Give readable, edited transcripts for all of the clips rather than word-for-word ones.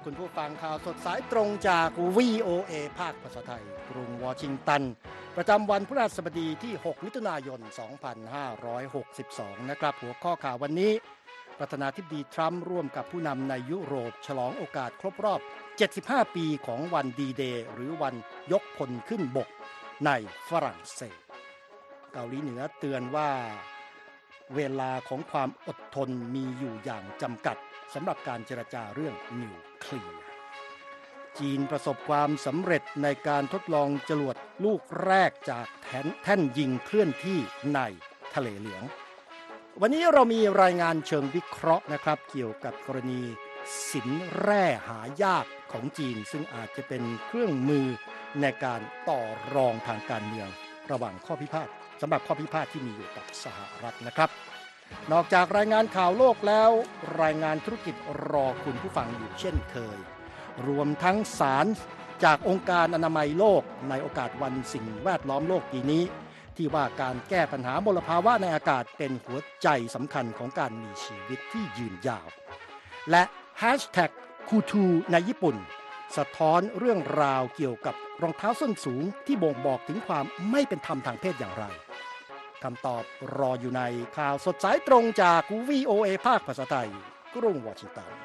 คุณผู้ฟังข่าวสดสายตรงจาก VOA ภาคภาษาไทยกรุงวอชิงตันประจำวันพฤหัสบดีที่6มิถุนายน2562นะครับหัวข้อข่าววันนี้ประธานาธิบดีทรัมป์ร่วมกับผู้นำในยุโรปฉลองโอกาสครบรอบ75ปีของวันดีเดย์หรือวันยกพลขึ้นบกในฝรั่งเศสเกาหลีเหนือเตือนว่าเวลาของความอดทนมีอยู่อย่างจำกัดสำหรับการเจรจาเรื่องนิวเคลียร์จีนประสบความสำเร็จในการทดลองจรวดลูกแรกจากแท่นยิงเคลื่อนที่ในทะเลเหลืองวันนี้เรามีรายงานเชิงวิเคราะห์นะครับเกี่ยวกับกรณีสินแร่หายากของจีนซึ่งอาจจะเป็นเครื่องมือในการต่อรองทางการเมืองระหว่างข้อพิพาทสำหรับข้อพิพาทที่มีอยู่กับสหรัฐนะครับนอกจากรายงานข่าวโลกแล้วรายงานธุรกิจรอคุณผู้ฟังอยู่เช่นเคยรวมทั้งสารจากองค์การอนามัยโลกในโอกาสวันสิ่งแวดล้อมโลกปีนี้ที่ว่าการแก้ปัญหามลภาวะในอากาศเป็นหัวใจสำคัญของการมีชีวิตที่ยืนยาวและแฮชแท็กคูทูในญี่ปุ่นสะท้อนเรื่องราวเกี่ยวกับรองเท้าส้นสูงที่บ่งบอกถึงความไม่เป็นธรรมทางเพศอย่างไรคำตอบรออยู่ในข่าวสดสายตรงจาก VOA ภาคภาษาไทยกรุงวอชิงตัน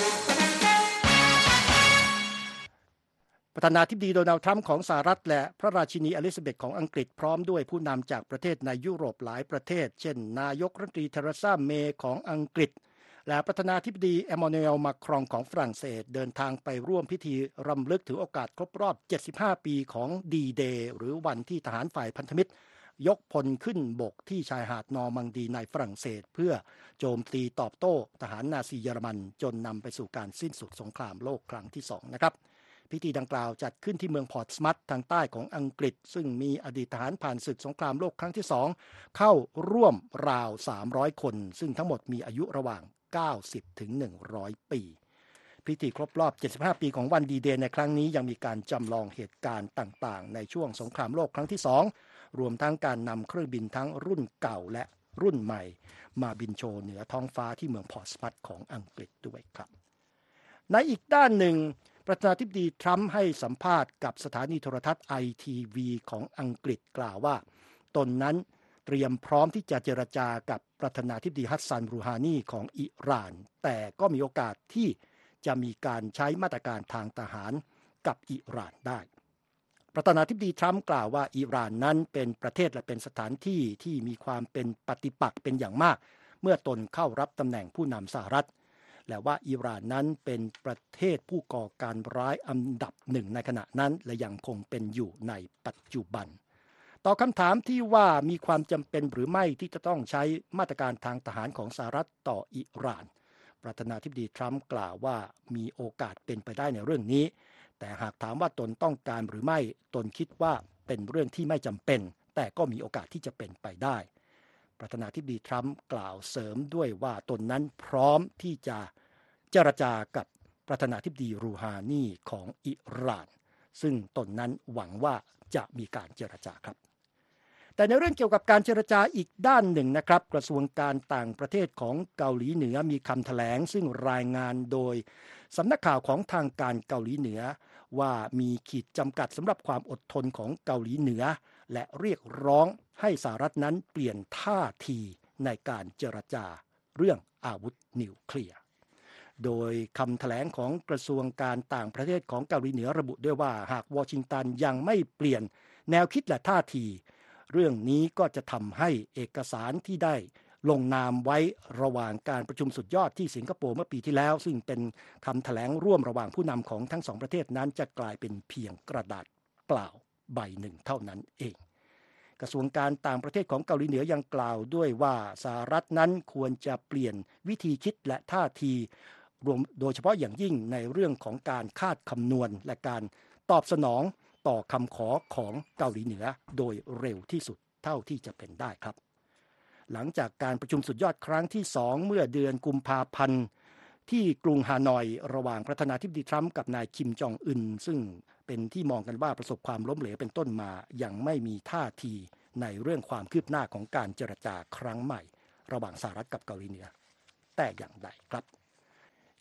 ประธานาธิบดีโดนัลด์ทรัมป์ของสหรัฐและพระราชินีอลิซาเบธของอังกฤษพร้อมด้วยผู้นำจากประเทศในยุโรปหลายประเทศเช่นนายกรัฐมนตรีเทเรซาเมย์ของอังกฤษและประธานาธิบดีเอมมานูเอลมาครองของฝรั่งเศสเดินทางไปร่วมพิธีรำลึกถึงโอกาสครบรอบ75ปีของดีเดย์หรือวันที่ทหารฝ่ายพันธมิตรยกพลขึ้นบกที่ชายหาดนอร์มังดีในฝรั่งเศสเพื่อโจมตีตอบโต้ทหารนาซีเยอรมันจนนำไปสู่การสิ้นสุดสงครามโลกครั้งที่2นะครับพิธีดังกล่าวจัดขึ้นที่เมืองพอร์ตสมัธทางใต้ของอังกฤษซึ่งมีอดีตทหารผ่านศึกสงครามโลกครั้งที่2เข้าร่วมราว300คนซึ่งทั้งหมดมีอายุระหว่าง90ถึง100ปีพิธีครบรอบ75ปีของวันดีเดย์ในครั้งนี้ยังมีการจำลองเหตุการณ์ต่างๆในช่วงสงครามโลกครั้งที่2รวมทั้งการนำเครื่องบินทั้งรุ่นเก่าและรุ่นใหม่มาบินโชว์เหนือท้องฟ้าที่เมืองพอร์ตสมัธของอังกฤษด้วยครับในอีกด้านหนึ่งประธานาธิบดีทรัมป์ให้สัมภาษณ์กับสถานีโทรทัศน์ ITV ของอังกฤษกล่าวว่าตนนั้นเตรียมพร้อมที่จะเจรจากับประธานาธิบดีฮัสซัน รูฮานีของอิหร่านแต่ก็มีโอกาสที่จะมีการใช้มาตรการทางทหารกับอิหร่านได้ประธานาธิบดีทรัมป์กล่าวว่าอิหร่านนั้นเป็นประเทศและเป็นสถานที่ที่มีความเป็นปฏิปักษ์เป็นอย่างมากเมื่อตนเข้ารับตำแหน่งผู้นำสหรัฐและว่าอิหร่านนั้นเป็นประเทศผู้ก่อการร้ายอันดับหนึ่งในขณะนั้นและยังคงเป็นอยู่ในปัจจุบันต่อคำถามที่ว่ามีความจำเป็นหรือไม่ที่จะต้องใช้มาตรการทางทหารของสหรัฐต่ออิหร่านประธานาธิบดีทรัมป์กล่าวว่ามีโอกาสเป็นไปได้ในเรื่องนี้แต่หากถามว่าตนต้องการหรือไม่ตนคิดว่าเป็นเรื่องที่ไม่จำเป็นแต่ก็มีโอกาสที่จะเป็นไปได้ประธานาธิบดีทรัมป์กล่าวเสริมด้วยว่าตนนั้นพร้อมที่จะเจรจากับประธานาธิบดีรูฮานีของอิหร่านซึ่งตนนั้นหวังว่าจะมีการเจรจาครับแต่ในเรื่องเกี่ยวกับการเจรจาอีกด้านหนึ่งนะครับกระทรวงการต่างประเทศของเกาหลีเหนือมีคำแถลงซึ่งรายงานโดยสำนักข่าวของทางการเกาหลีเหนือว่ามีขีดจำกัดสำหรับความอดทนของเกาหลีเหนือและเรียกร้องให้สหรัฐนั้นเปลี่ยนท่าทีในการเจรจาเรื่องอาวุธนิวเคลียร์โดยคำแถลงของกระทรวงการต่างประเทศของเกาหลีเหนือระบุด้วยว่าหากวอชิงตันยังไม่เปลี่ยนแนวคิดและท่าทีเรื่องนี้ก็จะทำให้เอกสารที่ได้ลงนามไว้ระหว่างการประชุมสุดยอดที่สิงคโปร์เมื่อปีที่แล้วซึ่งเป็นคำแถลงร่วมระหว่างผู้นำของทั้งสองประเทศนั้นจะกลายเป็นเพียงกระดาษเปล่าใบหนึ่งเท่านั้นเองกระทรวงการต่างประเทศของเกาหลีเหนือยังกล่าวด้วยว่าสหรัฐนั้นควรจะเปลี่ยนวิธีคิดและท่าทีรวมโดยเฉพาะอย่างยิ่งในเรื่องของการคาดคำนวณและการตอบสนองต่อคำขอของเกาหลีเหนือโดยเร็วที่สุดเท่าที่จะเป็นได้ครับหลังจากการประชุมสุดยอดครั้งที่2เมื่อเดือนกุมภาพันธ์ที่กรุงฮานอยระหว่างประธานาธิบดีทรัมป์กับนายคิมจองอึนซึ่งเป็นที่มองกันว่าประสบความล้มเหลวเป็นต้นมายังไม่มีท่าทีในเรื่องความคืบหน้าของการเจรจาครั้งใหม่ระหว่างสหรัฐกับเกาหลีเหนือแต่อย่างใดครับ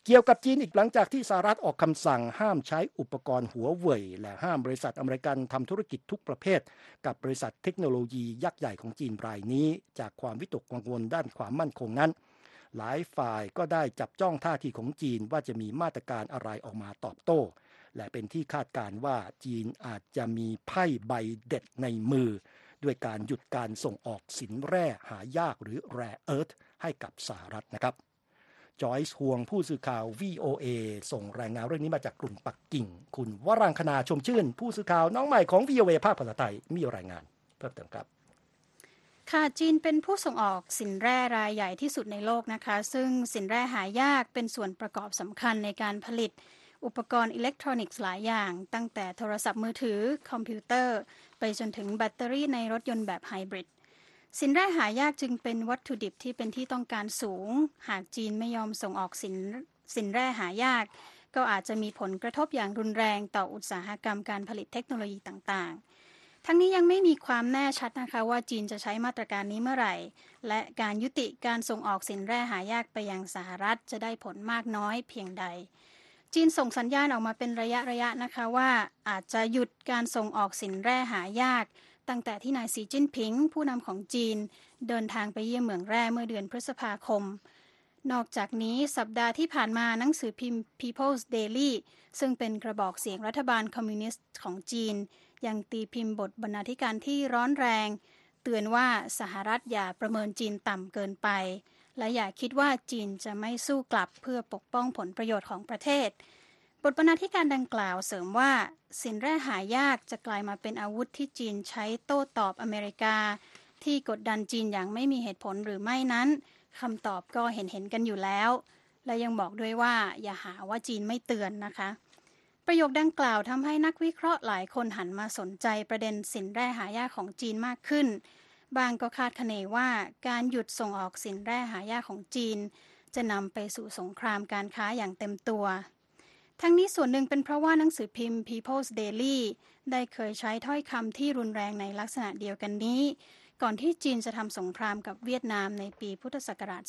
เกี่ยวกับจีนอีกหลังจากที่สหรัฐออกคำสั่งห้ามใช้อุปกรณ์หัวเว่ยและห้ามบริษัทอเมริกันทำธุรกิจทุกประเภทกับบริษัทเทคโนโลยียักษ์ใหญ่ของจีนรายนี้จากความวิตกกังวลด้านความมั่นคงนั้นหลายฝ่ายก็ได้จับจ้องท่าทีของจีนว่าจะมีมาตรการอะไรออกมาตอบโต้และเป็นที่คาดการณ์ว่าจีนอาจจะมีไพ่ใบเด็ดในมือด้วยการหยุดการส่งออกสินแร่หายากหรือ Rare Earth ให้กับสหรัฐนะครับจอยส์ฮวงผู้สื่อข่าว VOA ส่งรายงานเรื่องนี้มาจากกรุงปักกิ่งคุณวรังคณาชมชื่นผู้สื่อข่าวน้องใหม่ของ VOA ภาคภาษาไทยมีรายงานเพิ่มเติมครับค่ะจีนเป็นผู้ส่งออกสินแร่รายใหญ่ที่สุดในโลกนะคะซึ่งสินแร่หายากเป็นส่วนประกอบสำคัญในการผลิตอุปกรณ์อิเล็กทรอนิกส์หลายอย่างตั้งแต่โทรศัพท์มือถือคอมพิวเตอร์ไปจนถึงแบตเตอรี่ในรถยนต์แบบไฮบริดสินแร่หายากจึงเป็นวัตถุดิบที่เป็นที่ต้องการสูงหากจีนไม่ยอมส่งออกสินแร่หายากก็อาจจะมีผลกระทบอย่างรุนแรงต่ออุตสาหกรรมการผลิตเทคโนโลยีต่างๆทั้งนี้ยังไม่มีความแน่ชัดนะคะว่าจีนจะใช้มาตรการนี้เมื่อไหร่และการยุติการส่งออกสินแร่หายากไปยังสหรัฐจะได้ผลมากน้อยเพียงใดจีนส่งสัญญาณออกมาเป็นระยะนะคะว่าอาจจะหยุดการส่งออกสินแร่หายากตั้งแต่ที่นายสีจิ้นผิงผู้นำของจีนเดินทางไปเยี่ยมเหมืองแร่เมื่อเดือนพฤษภาคมนอกจากนี้สัปดาห์ที่ผ่านมาหนังสือพิมพ์ People's Daily ซึ่งเป็นกระบอกเสียงรัฐบาลคอมมิวนิสต์ของจีนยังตีพิมพ์บทบรรณาธิการที่ร้อนแรงเตือนว่าสหรัฐอย่าประเมินจีนต่ำเกินไปและอย่าคิดว่าจีนจะไม่สู้กลับเพื่อปกป้องผลประโยชน์ของประเทศบทบรรณาธิการดังกล่าวเสริมว่าสินแร่หายากจะกลายมาเป็นอาวุธที่จีนใช้โต้ตอบอเมริกาที่กดดันจีนอย่างไม่มีเหตุผลหรือไม่นั้นคำตอบก็เห็นกันอยู่แล้วและยังบอกด้วยว่าอย่าหาว่าจีนไม่เตือนนะคะประโยคดังกล่าวทำให้นักวิเคราะห์หลายคนหันมาสนใจประเด็นสินแร่หายากของจีนมากขึ้นบางก็คาดคะเนว่าการหยุดส่งออกสินแร่หายากของจีนจะนำไปสู่สงครามการค้าอย่างเต็มตัวทั้งนี้ส่วนหนึ่งเป็นเพราะว่าหนังสือพิมพ์ People's Daily ได้เคยใช้ถ้อยคำที่รุนแรงในลักษณะเดียวกันนี้ก่อนที่จีนจะทำสงครามกับเวียดนามในปีพุทธศักราช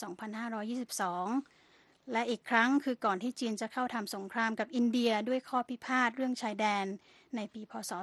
2522 และอีกครั้งคือก่อนที่จีนจะเข้าทำสงครามกับอินเดียด้วยข้อพิพาทเรื่องชายแดนในปีพ.ศ.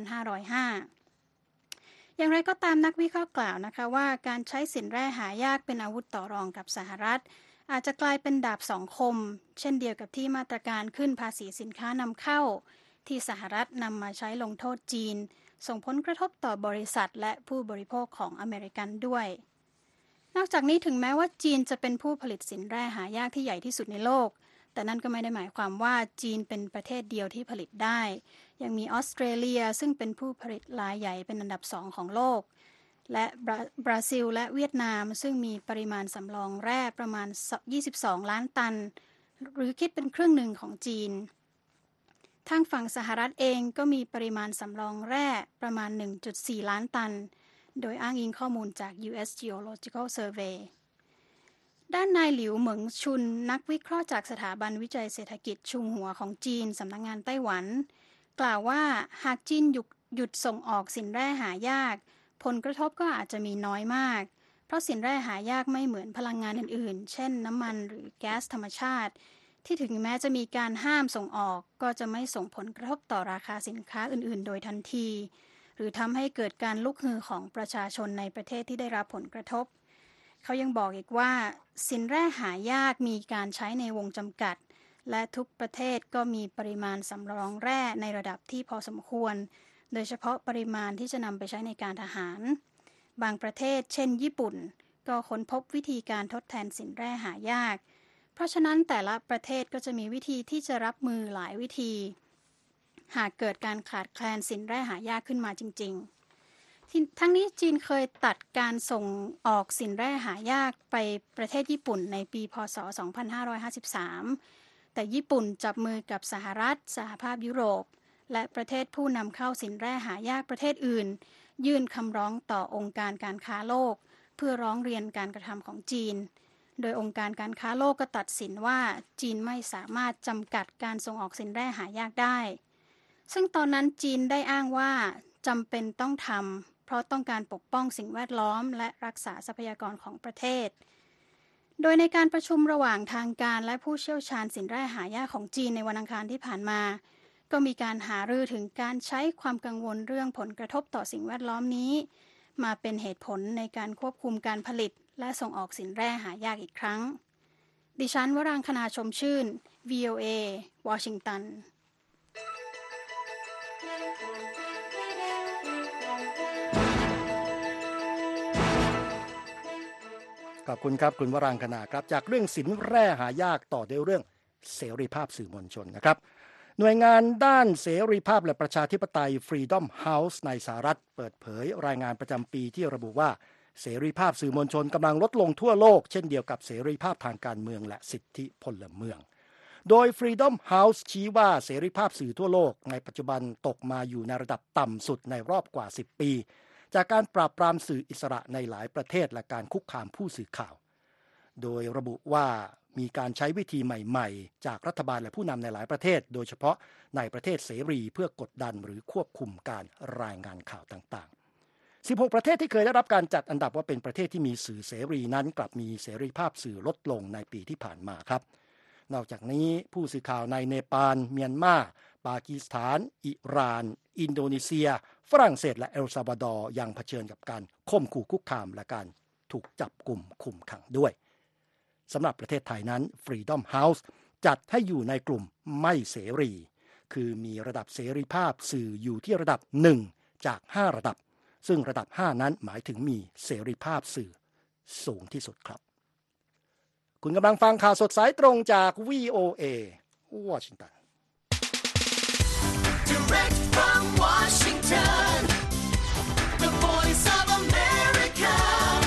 2505 อย่างไรก็ตามนักวิเคราะห์กล่าวนะคะว่าการใช้สินแร่หายากเป็นอาวุธต่อรองกับสหรัฐอาจจะกลายเป็นดาบสองคมเช่นเดียวกับที่มาตรการขึ้นภาษีสินค้านำเข้าที่สหรัฐนำมาใช้ลงโทษจีนส่งผลกระทบต่อบริษัทและผู้บริโภคของอเมริกันด้วยนอกจากนี้ถึงแม้ว่าจีนจะเป็นผู้ผลิตสินแร่หายากที่ใหญ่ที่สุดในโลกแต่นั่นก็ไม่ได้หมายความว่าจีนเป็นประเทศเดียวที่ผลิตได้ยังมีออสเตรเลียซึ่งเป็นผู้ผลิตรายใหญ่เป็นอันดับ2ของโลกและบราซิลและเวียดนามซึ่งมีปริมาณสำรองแร่ประมาณ22ล้านตันหรือคิดเป็นครึ่งหนึ่งของจีนทางฝั่งสหรัฐเองก็มีปริมาณสำรองแร่ประมาณ 1.4 ล้านตันโดยอ้างอิงข้อมูลจาก U.S. Geological Survey ด้านนายหลิวเหมิงชุนนักวิเคราะห์จากสถาบันวิจัยเศรษฐกิจชุมหัวของจีนสำนักงานไต้หวันกล่าวว่าหากจีนหยุดส่งออกสินแร่หายากผลกระทบก็อาจจะมีน้อยมากเพราะสินแร่หายากไม่เหมือนพลังงานอื่นๆเช่นน้ำมันหรือแก๊สธรรมชาติที่ถึงแม้จะมีการห้ามส่งออกก็จะไม่ส่งผลกระทบต่อราคาสินค้าอื่นๆโดยทันทีหรือทำให้เกิดการลุกฮือของประชาชนในประเทศที่ได้รับผลกระทบเขายังบอกอีกว่าสินแร่หายากมีการใช้ในวงจำกัดและทุกประเทศก็มีปริมาณสำรองแร่ในระดับที่พอสมควรโดยเฉพาะปริมาณที่จะนำไปใช้ในการทหารบางประเทศเช่นญี่ปุ่นก็ค้นพบวิธีการทดแทนสินแร่หายากเพราะฉะนั้นแต่ละประเทศก็จะมีวิธีที่จะรับมือหลายวิธีหากเกิดการขาดแคลนสินแร่หายากขึ้นมาจริงๆทั้งนี้จีนเคยตัดการส่งออกสินแร่หายากไปประเทศญี่ปุ่นในปีพ.ศ. 2553 แต่ญี่ปุ่นจับมือกับสหรัฐสหภาพยุโรปและประเทศผู้นำเข้าสินแร่หายากประเทศอื่นยื่นคำร้องต่อองค์การการค้าโลกเพื่อร้องเรียนการกระทำของจีนโดยองค์การการค้าโลกก็ตัดสินว่าจีนไม่สามารถจำกัดการส่งออกสินแร่หายากได้ซึ่งตอนนั้นจีนได้อ้างว่าจำเป็นต้องทำเพราะต้องการปกป้องสิ่งแวดล้อมและรักษาทรัพยากรของประเทศโดยในการประชุมระหว่างทางการและผู้เชี่ยวชาญสินแร่หายากของจีนในวันอังคารที่ผ่านมาก็มีการหารือถึงการใช้ความกังวลเรื่องผลกระทบต่อสิ่งแวดล้อมนี้มาเป็นเหตุผลในการควบคุมการผลิตและส่งออกสินแร่หายากอีกครั้งดิฉันวรังคณาชมชื่น VOA วอชิงตันขอบคุณครับคุณวรังคณาครับจากเรื่องสินแร่หายากต่อด้วยเรื่องเสรีภาพสื่อมวลชนนะครับหน่วยงานด้านเสรีภาพและประชาธิปไตย Freedom House ในสหรัฐเปิดเผยรายงานประจำปีที่ระบุว่าเสรีภาพสื่อมวลชนกำลังลดลงทั่วโลกเช่นเดียวกับเสรีภาพทางการเมืองและสิทธิพลเมืองโดย Freedom House ชี้ว่าเสรีภาพสื่อทั่วโลกในปัจจุบันตกมาอยู่ในระดับต่ำสุดในรอบกว่า10ปีจากการปราบปรามสื่ออิสระในหลายประเทศและการคุกคามผู้สื่อข่าวโดยระบุว่ามีการใช้วิธีใหม่ๆจากรัฐบาลและผู้นำในหลายประเทศโดยเฉพาะในประเทศเสรีเพื่อกดดันหรือควบคุมการรายงานข่าวต่างๆ16ประเทศที่เคยได้รับการจัดอันดับว่าเป็นประเทศที่มีสื่อเสรีนั้นกลับมีเสรีภาพสื่อลดลงในปีที่ผ่านมาครับนอกจากนี้ผู้สื่อข่าวในเนปาลเมียนมาปากีสถานอิหร่านอินโดนีเซียฝรั่งเศสและเอลซัลวาดอร์ยังเผชิญกับการข่มขู่คุกคามและการถูกจับกุมคุมขังด้วยสำหรับประเทศไทยนั้น Freedom House จัดให้อยู่ในกลุ่มไม่เสรีคือมีระดับเสรีภาพสื่ออยู่ที่ระดับ1จาก5ระดับซึ่งระดับ5นั้นหมายถึงมีเสรีภาพสื่อสูงที่สุดครับคุณกำลังฟังข่าวสดสายตรงจาก VOA วอชิงตัน Direct from Washington, the voice of America,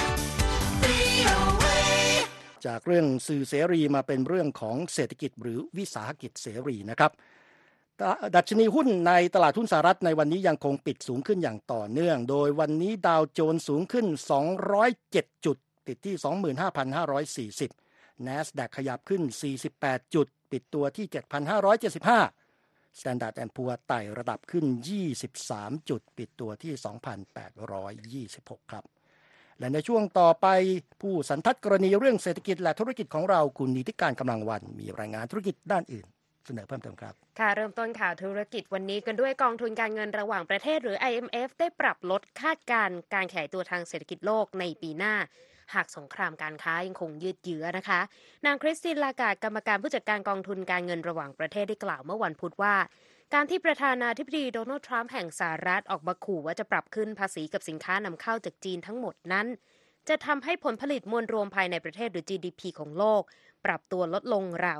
VOA. จากเรื่องสื่อเสรีมาเป็นเรื่องของเศรษฐกิจหรือวิสาหกิจเสรีนะครับดัชนีหุ้นในตลาดหุ้นสหรัฐในวันนี้ยังคงปิดสูงขึ้นอย่างต่อเนื่องโดยวันนี้ดาวโจนส์สูงขึ้น207จุดปิดที่ 25,540 NASDAQ ขยับขึ้น48จุดปิดตัวที่ 7,575 Standard & Poor ไต่ระดับขึ้น23จุดปิดตัวที่ 2,826 ครับและในช่วงต่อไปผู้สันทัดกรณีเรื่องเศรษฐกิจและธุรกิจของเราคุณนิติการกำลังวันมีรายงานธุรกิจด้านอื่นเสนอเพิ่มเติมครับค่ะเริ่มต้นข่าวธุรกิจวันนี้กันด้วยกองทุนการเงินระหว่างประเทศหรือ IMF ได้ปรับลดคาดการณ์การขยายตัวทางเศรษฐกิจโลกในปีหน้าหากสงครามการค้ายังคงยืดเยื้อนะคะนางคริสตินลาการ์ดกรรมการผู้จัดการกองทุนการเงินระหว่างประเทศได้กล่าวเมื่อวันพุธว่าการที่ประธานาธิบดีโดนัลด์ทรัมป์แห่งสหรัฐออกมาขู่ว่าจะปรับขึ้นภาษีกับสินค้านำเข้าจากจีนทั้งหมดนั้นจะทำให้ผลผลิตมวลรวมภายในประเทศหรือ GDP ของโลกปรับตัวลดลงราว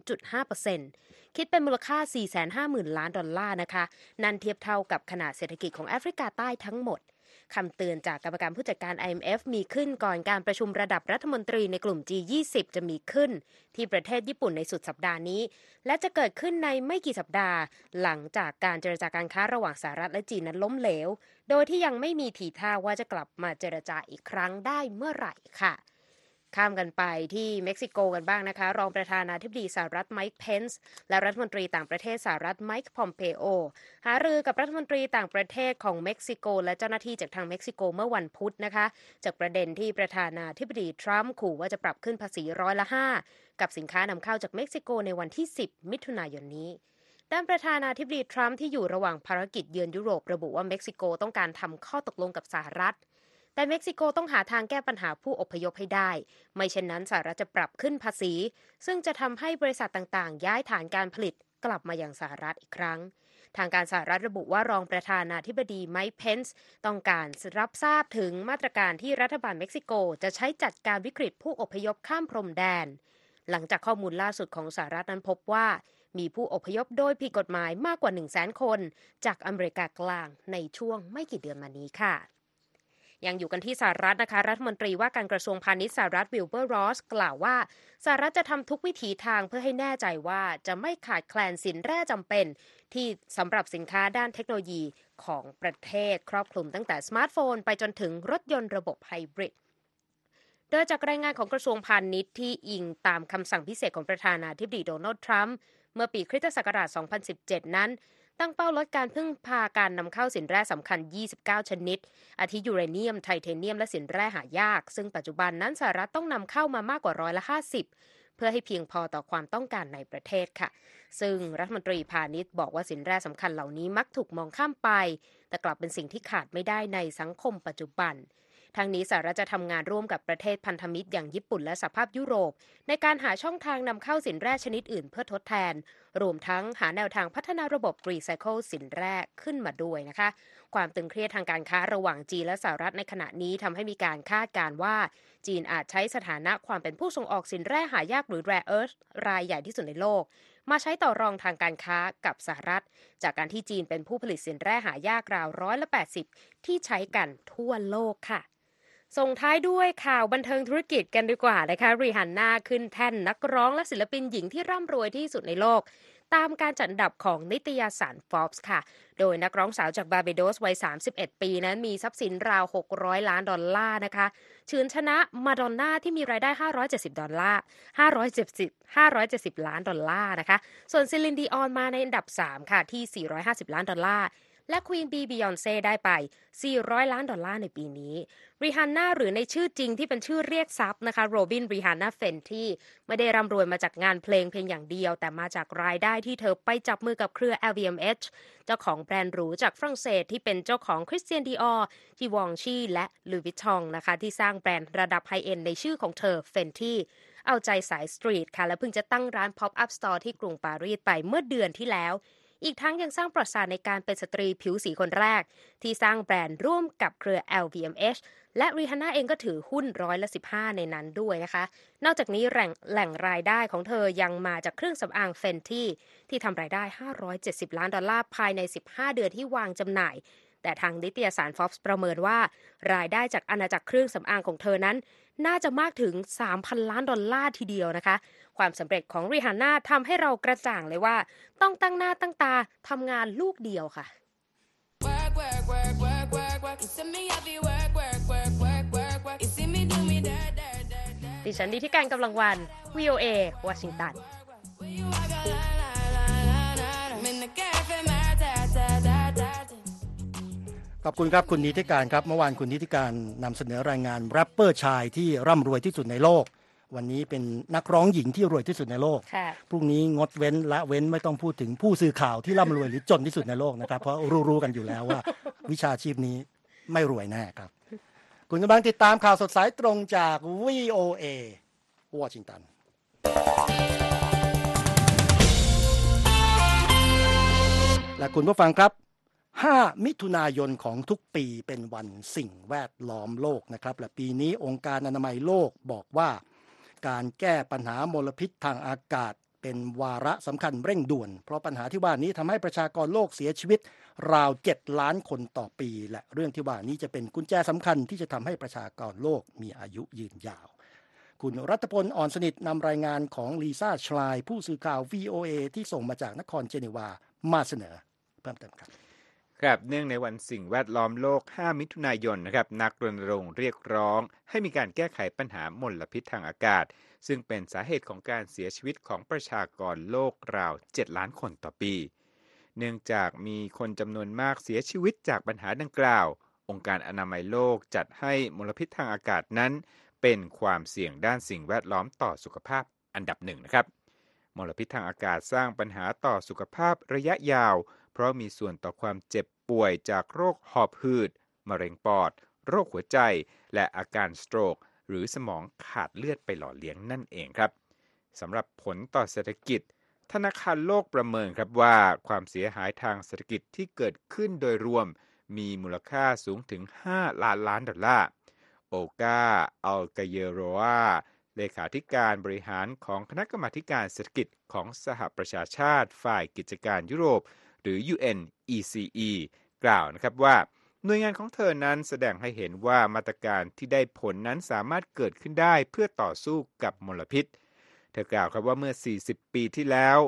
0.5% คิดเป็นมูลค่า 450,000 ล้านดอลลาร์นะคะนั่นเทียบเท่ากับขนาดเศรษฐกิจของแอฟริกาใต้ทั้งหมดคำเตือนจากกรรมการผู้จัดการ IMF มีขึ้นก่อนการประชุมระดับรัฐมนตรีในกลุ่ม G20 จะมีขึ้นที่ประเทศญี่ปุ่นในสุดสัปดาห์นี้และจะเกิดขึ้นในไม่กี่สัปดาห์หลังจากการเจรจาการค้าระหว่างสหรัฐและจีนนั้นล้มเหลวโดยที่ยังไม่มีทีท่าว่าจะกลับมาเจรจาอีกครั้งได้เมื่อไหร่ค่ะข้ามกันไปที่เม็กซิโกกันบ้างนะคะรองประธานาธิบดีสหรัฐไมค์เพนซ์และรัฐมนตรีต่างประเทศสหรัฐไมค์พอมเปโอหารือกับรัฐมนตรีต่างประเทศของเม็กซิโกและเจ้าหน้าที่จากทางเม็กซิโกเมื่อวันพุธนะคะจากประเด็นที่ประธานาธิบดีทรัมป์ขู่ว่าจะปรับขึ้นภาษี5%กับสินค้านำเข้าจากเม็กซิโกในวันที่10มิถุนายนนี้ด้านประธานาธิบดีทรัมป์ที่อยู่ระหว่างภารกิจเยือนยุโรประบุว่าเม็กซิโกต้องการทำข้อตกลงกับสหรัฐแต่เม็กซิโกต้องหาทางแก้ปัญหาผู้อพยพให้ได้ไม่เช่นนั้นสหรัฐจะปรับขึ้นภาษีซึ่งจะทำให้บริษัทต่างๆย้ายฐานการผลิตกลับมายังสหรัฐอีกครั้งทางการสหรัฐระบุว่ารองประธานาธิบดีไมค์เพนซ์ต้องการรับทราบถึงมาตรการที่รัฐบาลเม็กซิโกจะใช้จัดการวิกฤตผู้อพยพข้ามพรมแดนหลังจากข้อมูลล่าสุดของสหรัฐนั้นพบว่ามีผู้อพยพโดยผิดกฎหมายมากกว่า 100,000 คนจากอเมริกากลางในช่วงไม่กี่เดือนมานี้ค่ะยังอยู่กันที่สหรัฐนะคะรัฐมนตรีว่าการกระทรวงพาณิชย์สหรัฐวิลเบอร์รอสกล่าวว่าสหรัฐจะทำทุกวิถีทางเพื่อให้แน่ใจว่าจะไม่ขาดแคลนสินแร่จำเป็นที่สำหรับสินค้าด้านเทคโนโลยีของประเทศครอบคลุมตั้งแต่สมาร์ทโฟนไปจนถึงรถยนต์ระบบไฮบริดโดยจากรายงานของกระทรวงพาณิชย์ที่อิงตามคำสั่งพิเศษของประธานาธิบดีโดนัลด์ทรัมป์เมื่อปีคริสตศักราช 2017 นั้นตั้งเป้าลดการพึ่งพาการนำเข้าสินแร่สำคัญ29ชนิดอาทิยูเรเนียมไทเทเนียมและสินแร่หายากซึ่งปัจจุบันนั้นสหรัฐต้องนำเข้ามามากกว่า50%เพื่อให้เพียงพอต่อความต้องการในประเทศค่ะซึ่งรัฐมนตรีพาณิชย์บอกว่าสินแร่สำคัญเหล่านี้มักถูกมองข้ามไปแต่กลับเป็นสิ่งที่ขาดไม่ได้ในสังคมปัจจุบันทางนี้สหรัฐจะทำงานร่วมกับประเทศพันธมิตรอย่างญี่ปุ่นและสหภาพยุโรปในการหาช่องทางนำเข้าสินแร่ชนิดอื่นเพื่อทดแทนรวมทั้งหาแนวทางพัฒนาระบบรีไซเคิลสินแร่ขึ้นมาด้วยนะคะความตึงเครียดทางการค้าระหว่างจีนและสหรัฐในขณะนี้ทำให้มีการคาดการณ์ว่าจีนอาจใช้สถานะความเป็นผู้ส่งออกสินแร่หายากหรือ Rare Earth รายใหญ่ที่สุดในโลกมาใช้ต่อรองทางการค้ากับสหรัฐจากการที่จีนเป็นผู้ผลิตสินแร่หายากราว80%ที่ใช้กันทั่วโลกค่ะส่งท้ายด้วยข่าวบันเทิงธุรกิจกันดีกว่านะคะรีฮันน่าขึ้นแท่นนักร้องและศิลปินหญิงที่ร่ำรวยที่สุดในโลกตามการจัดอันดับของนิตยสาร Forbes ค่ะโดยนักร้องสาวจากบาร์บาโดสวัย31ปีนั้นมีทรัพย์สินราว$600 ล้านนะคะเฉือนชนะมาดอนน่าที่มีรายได้570 ล้านดอลลาร์นะคะส่วนซิลินดีออนมาในอันดับ3ค่ะที่$450 ล้านและควีนบีบิยอนเซ่ได้ไป$400 ล้านในปีนี้ริฮันน่าหรือในชื่อจริงที่เป็นชื่อเรียกทรัพย์นะคะโรบินริฮันน่าเฟนที่ไม่ได้ร่ำรวยมาจากงานเพลงเพียงอย่างเดียวแต่มาจากรายได้ที่เธอไปจับมือกับเครือ LVMH เจ้าของแบรนด์หรูจากฝรั่งเศสที่เป็นเจ้าของคริสเตียนดีออร์จีวองชีและลูวิตตองนะคะที่สร้างแบรนด์ระดับไฮเอ็นด์ในชื่อของเธอเฟนที่เอาใจสายสตรีทค่ะและเพิ่งจะตั้งร้าน Pop-up Store ที่กรุงปารีสไปเมื่อเดือนที่แล้วอีกทั้งยังสร้างประวัติศาสตร์ในการเป็นสตรีผิวสีคนแรกที่สร้างแบรนด์ร่วมกับเครือ LVMH และริฮันน่าเองก็ถือหุ้น15%ในนั้นด้วยนะคะนอกจากนี้แหล่งรายได้ของเธอยังมาจากเครื่องสำอางเฟนที่ทำรายได้$570 ล้านภายใน15เดือนที่วางจำหน่ายแต่ทางนิตยสาร Forbes ประเมินว่ารายได้จากอาณาจักรเครื่องสำอางของเธอนั้นน่าจะมากถึง$3,000 ล้านทีเดียวนะคะความสำเร็จของริฮันน่าทำให้เรากระจ่างเลยว่าต้องตั้งหน้าตั้งตาทำงานลูกเดียวค่ะดิฉันดีที่การกำลังวัน VOA วอชิงตันขอบคุณครับคุณนิติการครับเมื่อวานคุณนิติการนำเสนอรายงานแรปเปอร์ชายที่ร่ำรวยที่สุดในโลกวันนี้เป็นนักร้องหญิงที่รวยที่สุดในโลกพรุ่งนี้งดเว้นละเว้นไม่ต้องพูดถึงผู้สื่อข่าวที่ร่ำรวยหรือจนที่สุดในโลกนะครับเพราะรู้กันอยู่แล้วว่าวิชาชีพนี้ไม่รวยแน่ครับคุณกำลังติดตามข่าวสดสายตรงจาก VOA วอชิงตันและคุณผู้ฟังครับ5 มิถุนายนของทุกปีเป็นวันสิ่งแวดล้อมโลกนะครับและปีนี้องค์การอนามัยโลกบอกว่าการแก้ปัญหามลพิษทางอากาศเป็นวาระสำคัญเร่งด่วนเพราะปัญหาที่ว่านี้ทำให้ประชากรโลกเสียชีวิตราว7 ล้านคนต่อปีและเรื่องที่ว่านี้จะเป็นกุญแจสำคัญที่จะทำให้ประชากรโลกมีอายุยืนยาวคุณรัตพลอ่อนสนิทนำรายงานของลีซ่าชลายผู้สื่อข่าว VOA ที่ส่งมาจากนครเจนีวามาเสนอเพิ่มเติมครับครับเนื่องในวันสิ่งแวดล้อมโลก5 มิถุนายนนะครับนักรณรงค์เรียกร้องให้มีการแก้ไขปัญหามลพิษทางอากาศซึ่งเป็นสาเหตุของการเสียชีวิตของประชากรโลกราว7 ล้านคนต่อปีเนื่องจากมีคนจำนวนมากเสียชีวิตจากปัญหาดังกล่าวองค์การอนามัยโลกจัดให้มลพิษทางอากาศนั้นเป็นความเสี่ยงด้านสิ่งแวดล้อมต่อสุขภาพอันดับ1นะครับมลพิษทางอากาศสร้างปัญหาต่อสุขภาพระยะยาวเพราะมีส่วนต่อความเจ็บป่วยจากโรคหอบหืดมะเร็งปอดโรคหัวใจและอาการสโตรกหรือสมองขาดเลือดไปหล่อเลี้ยงนั่นเองครับสำหรับผลต่อเศรษฐกิจธนาคารโลกประเมินครับว่าความเสียหายทางเศรษฐกิจที่เกิดขึ้นโดยรวมมีมูลค่าสูงถึง$5 ล้านโอกาอัลกาเยโรวาเลขาธิการบริหารของคณะกรรมาการเศรษฐกิจของสหประชาชาติฝ่ายกิจการยุโรปหรือ UNECE กล่าวนะครับว่าหน่วยงานของเธอนั้นแสดงให้เห็นว่ามาตรการที่ได้ผลนั้นสามารถเกิดขึ้นได้เพื่อต่อสู้กับมลพิษเธอกล่าวครับว่าเมื่อ40 ปีที่แล้ว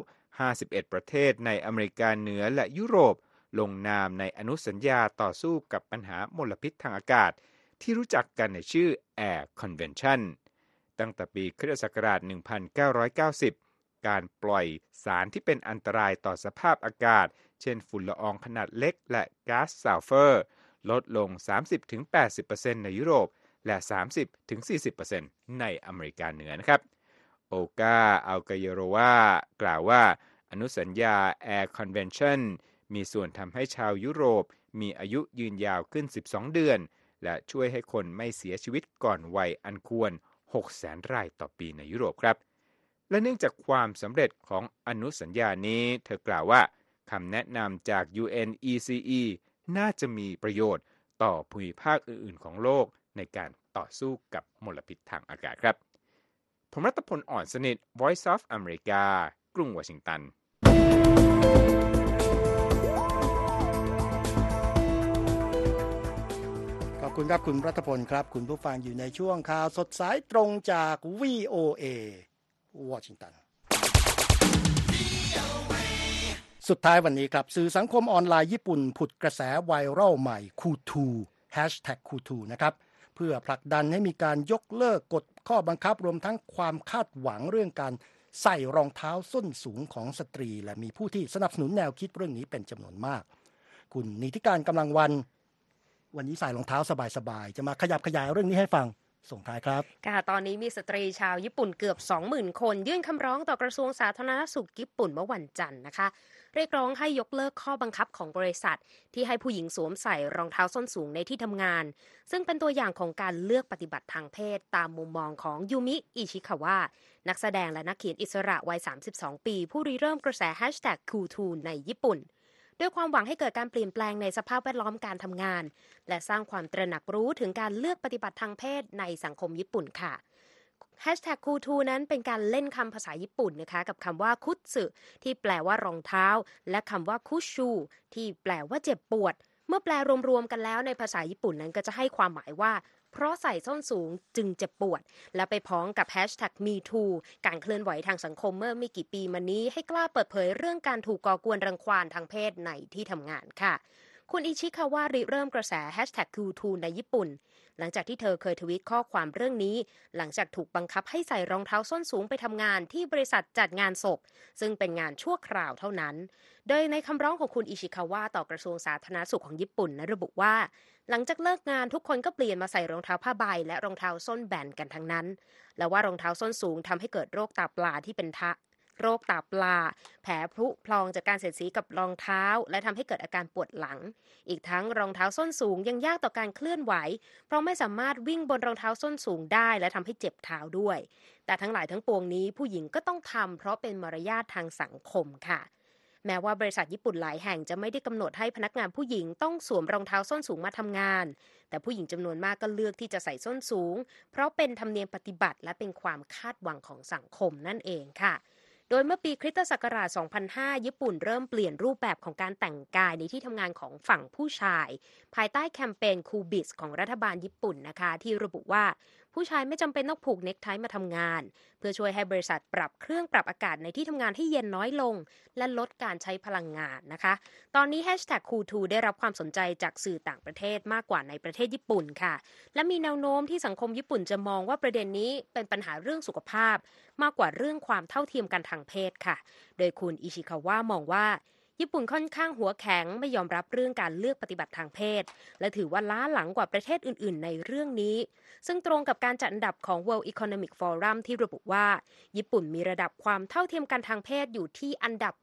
51 ประเทศในอเมริกาเหนือและยุโรปลงนามในอนุสัญญาต่อสู้กับปัญหามลพิษทางอากาศที่รู้จักกันในชื่อ Air Convention ตั้งแต่ปีค.ศ. 1990 การปล่อยสารที่เป็นอันตรายต่อสภาพอากาศเช่นฝุ่นละอองขนาดเล็กและก๊าซซัลเฟอร์ลดลง 30-80% ในยุโรปและ 30-40% ในอเมริกาเหนือนะครับโอกาอัลกาเยโรวากล่าวว่าอนุสัญญา Air Convention มีส่วนทำให้ชาวยุโรปมีอายุยืนยาวขึ้น 12 เดือนและช่วยให้คนไม่เสียชีวิตก่อนวัยอันควร 600,000 รายต่อปีในยุโรปครับและเนื่องจากความสำเร็จของอนุสัญญานี้เธอกล่าวว่าคำแนะนำจาก UNECE น่าจะมีประโยชน์ต่อภูมิภาคอื่นๆของโลกในการต่อสู้กับมลพิษทางอากาศครับผมรัตพล อ่อนสนิท Voice of America กรุงวอชิงตันขอบคุณครับคุณรัตพลครับคุณผู้ฟังอยู่ในช่วงข่าวสดสายตรงจาก VOA วอชิงตันสุดท้ายวันนี้ครับสื่อสังคมออนไลน์ญี่ปุ่นผุดกระแสไวรัลใหม่คูทูคูทูนะครับเพื่อผลักดันให้มีการยกเลิกกฎข้อบังคับรวมทั้งความคาดหวังเรื่องการใส่รองเท้าส้นสูงของสตรีและมีผู้ที่สนับสนุนแนวคิดเรื่องนี้เป็นจำนวนมากคุณนิติการกำลังวันนี้ใส่รองเท้าสบายๆจะมาขยับขยายเรื่องนี้ให้ฟังส่งท้ายครับค่ะตอนนี้มีสตรีชาวญี่ปุ่นเกือบ 20,000 คนยื่นคำร้องต่อกระทรวงสาธารณสุขญี่ปุ่นเมื่อวันจันทร์นะคะเรียกร้องให้ยกเลิกข้อบังคับของบริษัทที่ให้ผู้หญิงสวมใส่รองเท้าส้นสูงในที่ทำงานซึ่งเป็นตัวอย่างของการเลือกปฏิบัติทางเพศตามมุมมองของยูมิอิชิคาวะนักแสดงและนักเขียนอิสระวัย 32 ปีผู้ริเริ่มกระแส #KUTU ในญี่ปุ่นด้วยความหวังให้เกิดการเปลี่ยนแปลงในสภาพแวดล้อมการทำงานและสร้างความตระหนักรู้ถึงการเลือกปฏิบัติทางเพศในสังคมญี่ปุ่นค่ะ #KUTU นั้นเป็นการเล่นคำภาษาญี่ปุ่นนะคะกับคำว่าคุตสึที่แปลว่ารองเท้าและคำว่าคุชูที่แปลว่าเจ็บปวดเมื่อแปลรวมๆกันแล้วในภาษาญี่ปุ่นนั้นก็จะให้ความหมายว่าเพราะใส่ส้นสูงจึงเจ็บปวดและไปพ้องกับ #MeToo การเคลื่อนไหวทางสังคมเมื่อไม่กี่ปีมานี้ให้กล้าเปิดเผยเรื่องการถูกก่อกวนรังควานทางเพศในที่ทำงานค่ะคุณอิชิคาวะริเริ่มกระแส #KUTU ในญี่ปุ่นหลังจากที่เธอเคยทวีตข้อความเรื่องนี้หลังจากถูกบังคับให้ใส่รองเท้าส้นสูงไปทำงานที่บริษัทจัดงานศพซึ่งเป็นงานชั่วคราวเท่านั้นโดยในคำร้องของคุณอิชิคาวะต่อกระทรวงสาธารณสุขของญี่ปุ่นระบุว่าหลังจากเลิกงานทุกคนก็เปลี่ยนมาใส่รองเท้าผ้าใบและรองเท้าส้นแบนกันทั้งนั้นและว่ารองเท้าส้นสูงทำให้เกิดโรคตาปลาที่เป็นโรคตาปลาแผลผุพลองจากการเสียดสีกับรองเท้าและทำให้เกิดอาการปวดหลังอีกทั้งรองเท้าส้นสูงยังยากต่อการเคลื่อนไหวเพราะไม่สามารถวิ่งบนรองเท้าส้นสูงได้และทำให้เจ็บเท้าด้วยแต่ทั้งหลายทั้งปวงนี้ผู้หญิงก็ต้องทำเพราะเป็นมารยาททางสังคมค่ะแม้ว่าบริษัทญี่ปุ่นหลายแห่งจะไม่ได้กำหนดให้พนักงานผู้หญิงต้องสวมรองเท้าส้นสูงมาทำงานแต่ผู้หญิงจำนวนมากก็เลือกที่จะใส่ส้นสูงเพราะเป็นธรรมเนียมปฏิบัติและเป็นความคาดหวังของสังคมนั่นเองค่ะโดยเมื่อปีคริสตศักราช 2005 ญี่ปุ่นเริ่มเปลี่ยนรูปแบบของการแต่งกายในที่ทำงานของฝั่งผู้ชายภายใต้แคมเปญคูบิสของรัฐบาลญี่ปุ่นนะคะที่ระบุว่าผู้ชายไม่จำเป็นต้องผูกเน็กไทมาทำงานเพื่อช่วยให้บริษัทปรับเครื่องปรับอากาศในที่ทำงานให้เย็นน้อยลงและลดการใช้พลังงานนะคะตอนนี้ #KUTU ได้รับความสนใจจากสื่อต่างประเทศมากกว่าในประเทศญี่ปุ่นค่ะและมีแนวโน้มที่สังคมญี่ปุ่นจะมองว่าประเด็นนี้เป็นปัญหาเรื่องสุขภาพมากกว่าเรื่องความเท่าเทียมกันทางเพศค่ะโดยคุณอิชิคาวะมองว่าญี่ปุ่นค่อนข้างหัวแข็งไม่ยอมรับเรื่องการเลือกปฏิบัติทางเพศและถือว่าล้าหลังกว่าประเทศอื่นๆในเรื่องนี้ซึ่งตรงกับการจัดอันดับของ World Economic Forum ที่ระบุว่าญี่ปุ่นมีระดับความเท่าเทียมกันทางเพศอยู่ที่อันดับ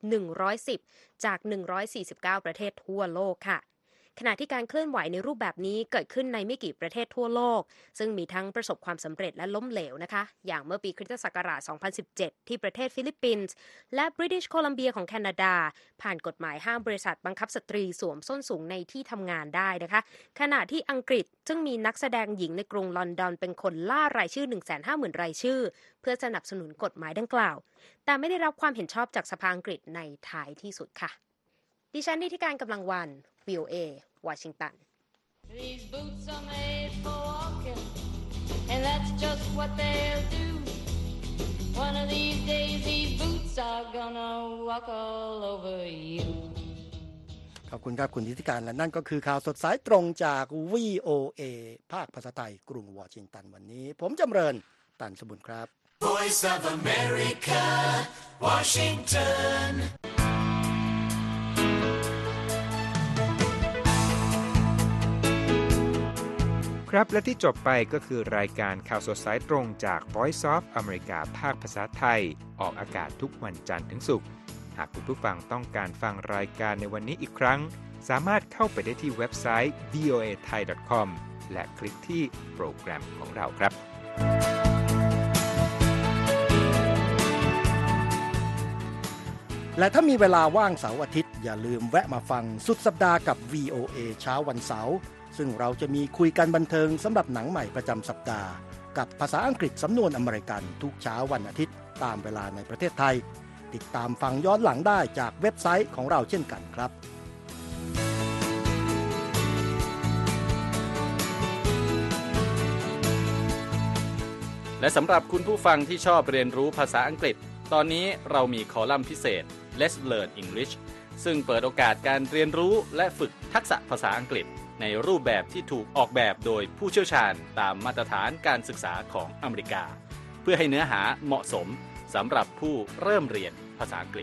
110จาก149ประเทศทั่วโลกค่ะขณะที่การเคลื่อนไหวในรูปแบบนี้เกิดขึ้นในไม่กี่ประเทศทั่วโลกซึ่งมีทั้งประสบความสำเร็จและล้มเหลวนะคะอย่างเมื่อปีคริสตศักราช 2017 ที่ประเทศฟิลิปปินส์และบริติชโคลัมเบียของแคนาดาผ่านกฎหมายห้ามบริษัทบังคับสตรีสวมส้นสูงในที่ทำงานได้นะคะขณะที่อังกฤษซึ่งมีนักแสดงหญิงในกรุงลอนดอนเป็นคนล่ารายชื่อ 150,000 รายชื่อเพื่อสนับสนุนกฎหมายดังกล่าวแต่ไม่ได้รับความเห็นชอบจากสภาอังกฤษในท้ายที่สุดค่ะดิฉันนิติการกำลังวัน VOA วอชิงตัน These boots are made for walking, and that's just what they'll do. One of these days, these boots are gonna walk all over you. ขอบคุณครับคุณนิติการและนั่นก็คือข่าวสดสายตรงจาก VOA ภาคภาษาไทยกรุงวอชิงตันวันนี้ผมจำเริญตันสมบุญครับ Voice of America, Washington. ครับและที่จบไปก็คือรายการข่าวสดสายตรงจาก Voice of America ภาคภาษาไทยออกอากาศทุกวันจันทร์ถึงศุกร์หากคุณผู้ฟังต้องการฟังรายการในวันนี้อีกครั้งสามารถเข้าไปได้ที่เว็บไซต์ voathai.com และคลิกที่โปรแกรมของเราครับและถ้ามีเวลาว่างเสาร์อาทิตย์อย่าลืมแวะมาฟังสุดสัปดาห์กับ VOA เช้าวันเสาร์ซึ่งเราจะมีคุยกันบันเทิงสำหรับหนังใหม่ประจำสัปดาห์กับภาษาอังกฤษสำนวนอเมริกันทุกเช้าวันอาทิตย์ตามเวลาในประเทศไทยติดตามฟังย้อนหลังได้จากเว็บไซต์ของเราเช่นกันครับและสำหรับคุณผู้ฟังที่ชอบเรียนรู้ภาษาอังกฤษตอนนี้เรามีคอลัมน์พิเศษ Let's Learn English ซึ่งเปิดโอกาสการเรียนรู้และฝึกทักษะภาษาอังกฤษในรูปแบบที่ถูกออกแบบโดยผู้เชี่ยวชาญตามมาตรฐานการศึกษาของอเมริกาเพื่อให้เนื้อหาเหมาะสมสำหรับผู้เริ่มเรียนภาษาอังกฤษ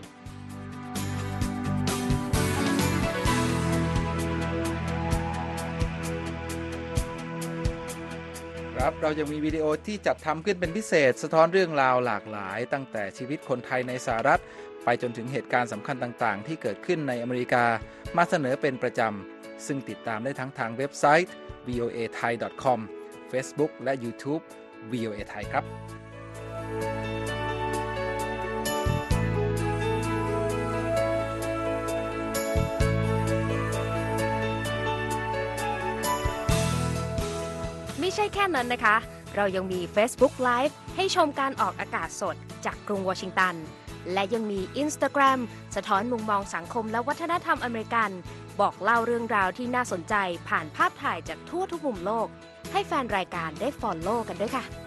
ครับเรายังมีวิดีโอที่จัดทำขึ้นเป็นพิเศษสะท้อนเรื่องราวหลากหลายตั้งแต่ชีวิตคนไทยในสหรัฐไปจนถึงเหตุการณ์สำคัญต่างๆที่เกิดขึ้นในอเมริกามาเสนอเป็นประจำซึ่งติดตามได้ทั้งทางเว็บไซต์ voathai.com Facebook และ YouTube VOA Thai ครับไม่ใช่แค่นั้นนะคะ เรายังมี Facebook Live ให้ชมการออกอากาศสดจากกรุงวอชิงตันและยังมี Instagram สะท้อนมุมมองสังคมและวัฒนธรรมอเมริกันบอกเล่าเรื่องราวที่น่าสนใจผ่านภาพถ่ายจากทั่วทุกมุมโลกให้แฟนรายการได้ follow กันด้วยค่ะ